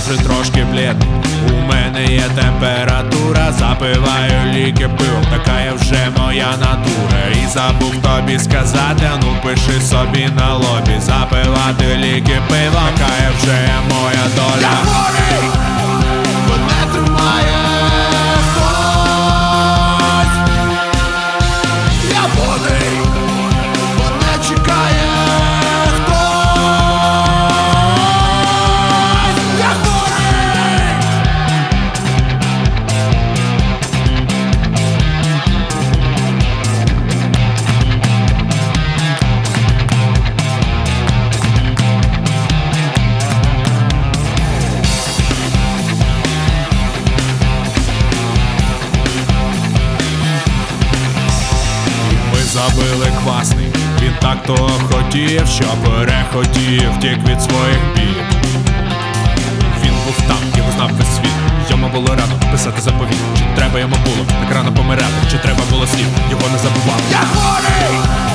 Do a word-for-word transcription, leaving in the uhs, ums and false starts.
вже трошки блідний. У мене є температура, запиваю ліки пивом, така є вже моя натура. І забув тобі сказати, ну пиши собі на лобі, запивати ліки пивом, така є вже моя доля. Я хворий, мене тримає хтось. Я бодрий, мене чекає хтось. Я хворий. Забили квасний, він так того хотів, що перехотів, втік від своїх бід. Він був там, його знав весь світ. Йому було рано писати заповіт. Чи треба йому було так рано помирати, чи треба було слів, його не забував. Я хворий.